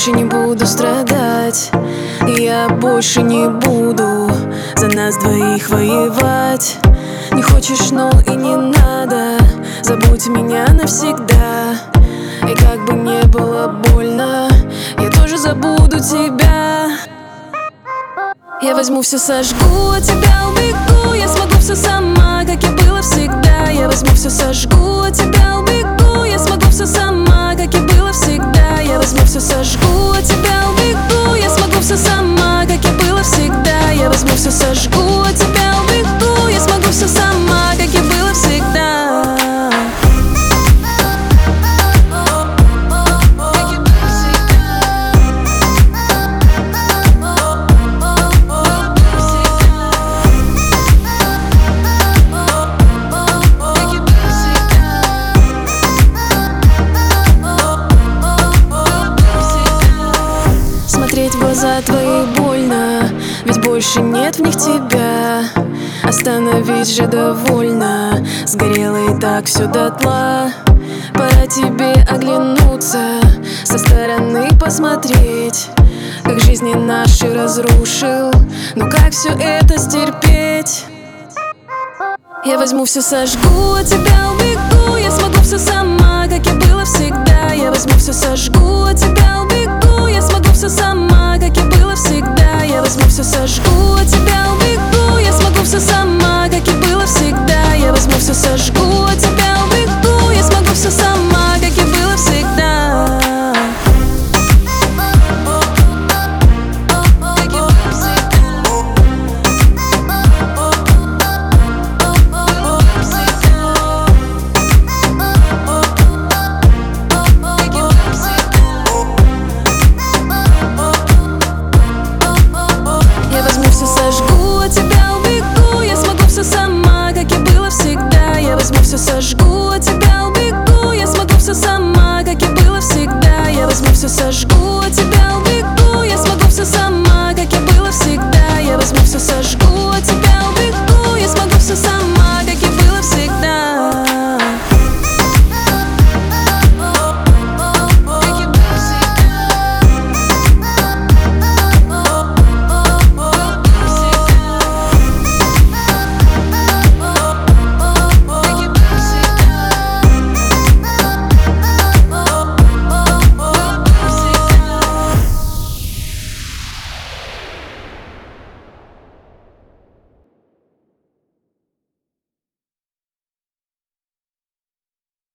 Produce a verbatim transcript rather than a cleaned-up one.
больше не буду страдать, я больше не буду за нас двоих воевать. Не хочешь, но и не надо, забудь меня навсегда. И как бы не было больно, я тоже забуду тебя. Я возьму все, сожгу, от тебя убегу. Я смогу все сама, как и было всегда. Я возьму все, сожгу, от тебя убегу. Я смогу все сама, как и было всегда. Я возьму все, сожгу, от тебя убегу. Я смогу все сама, как и было всегда. Я возьму все, сожгу, от тебя убегу. Я смогу все сама, как и было всегда. Смотреть в глаза твои больно, ведь больше нет в них тебя. Остановить же довольно, сгорело и так все дотла. Пора тебе оглянуться, со стороны посмотреть, как жизни наши разрушил. Ну как все это стерпеть? Я возьму все, сожгу, от тебя убегу. Я смогу все сама, как и было всегда. Я возьму все, сожгу, от тебя убегу. Я смогу все сама.